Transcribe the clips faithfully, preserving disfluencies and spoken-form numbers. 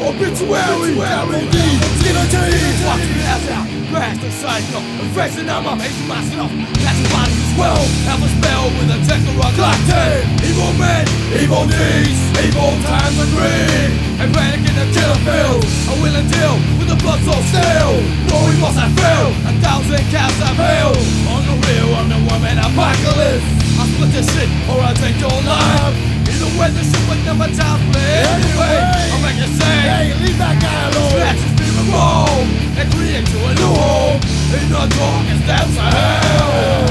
Obituary, capital D, guillotine. Walking your ass out, blast the psycho. Infection, I'm amazing myself. That's the body as well. Have a spell with a Technorock Glock ten. Evil men, evil deeds, evil times are green. And panic in the killer field. I will and deal with the blood so still. No remorse I feel, a thousand cows I fail. On the real, I'm the one man apocalypse. I split this shit or I take your life. Either way, the shit would never top play. Anyway, I'll make you say, hey, leave that guy alone. Snatch his feet and roll and create you a new home in the darkest depths of hell.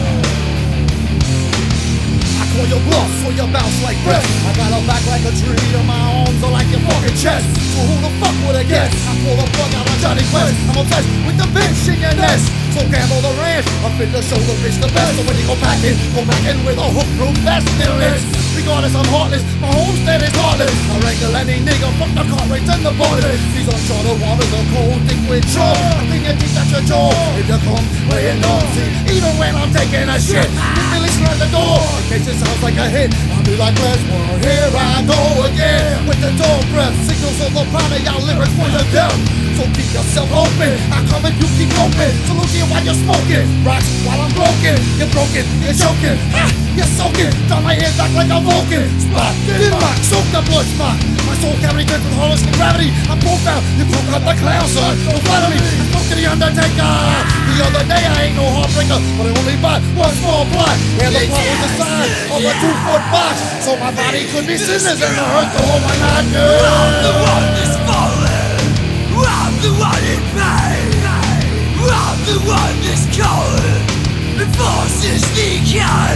I call your bluff, so you bounce like breath. I got a back like a tree, and my arms are like your fucking chest. So who the fuck would have guessed? I pull the plug out of Johnny Quest. I'm obsessed with the bitch in your nest. So gamble the ranch, I fit the shoulder bitch the best. So when you go back in, go back in with a hook-proof vest. Regardless, I'm heartless, my homestead is heartless. I wrangle any nigga, fuck the car rates and the borders. These uncharted waters are cold, thick with trouble. I think you think that's your jaw. If you come where you know, see, even when I'm taking a shit, you really slam the door. In case it sounds like a hit, I'll be like, let's work, here I go again. With the door breath, signals of the powder, y'all lyrics for the death. So keep yourself open, I come and you keep open. Salute you while you're smoking, rocks while I'm broken. You're broken, you're choking, ha, you're soaking. Down my head back like a Vulcan. Spot, did rock, soak the blood spot. My soul cavity filled with hollows and gravity. I'm profound, you broke up the clown, son. Don't flatter me, I spoke to the Undertaker. The other day I ain't no heartbreaker, but I only bought one small plot. Yeah, the plot was the size of a two-foot box. So my body could be sinners and the hurt, so oh my not good. I'm the one that's falling. I'm the one in pain. I'm the one that's calling. The forces decay.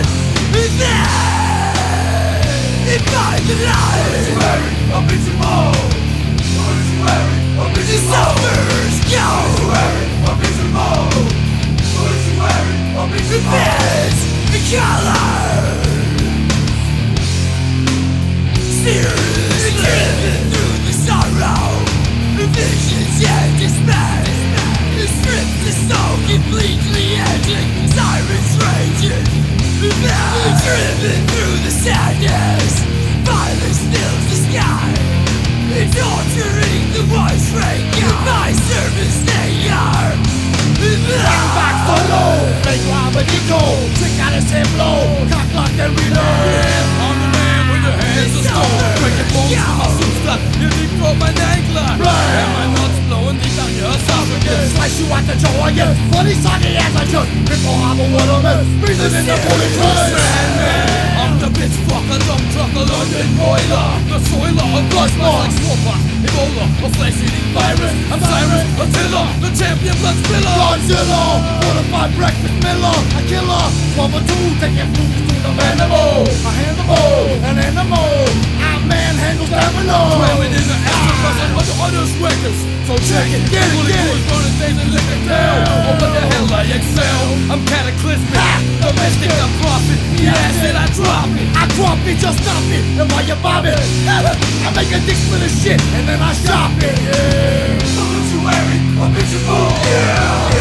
Then, if I the light, I'll be tomorrow. I'll be the suffers go. I'll be tomorrow. I'll be the best, the color. Seriously, living through the sorrow. Visions and despair. The strips the soul completely ending. Sirens raging. Driven through the sadness. Violence fills the sky. Torturing the voice rank. My service they are. Bang back for low. Make Robert Eco. Take out his head blow. Cock lock and reload. I'm the man with the hands of stone. Breaking bones from my superstar. You deep throat my ankler. And my nuts blowing deep down your esophagus. Slice you at the jaw again. Funny soggy as I just rip a harbor what I'm in. Breathing in the bullet train. I'm the bitch fucker, dumb trucker, London boiler. The soiler of blood smells like smallpox, Ebola, a flesh-eating virus. I'm Cyrus, Attila, the champion blood spiller. Godzilla, fortified breakfast Miller, a killer. Twelve or two, taking foods to the animal. A animal, an animal. I manhandle that below. Swimming in the afterburner of the other swingers. So check it, get it, get it. Burning things and lick it down. Oh, what the hell I excel. I'm cataclysmic, the mystic, I'm prophet. The acid, I drop it. I drop it, just stop it. And while you're bobbing, I make a dick for the shit, and then I shop it. Yeah. Obituary, obituary, yeah.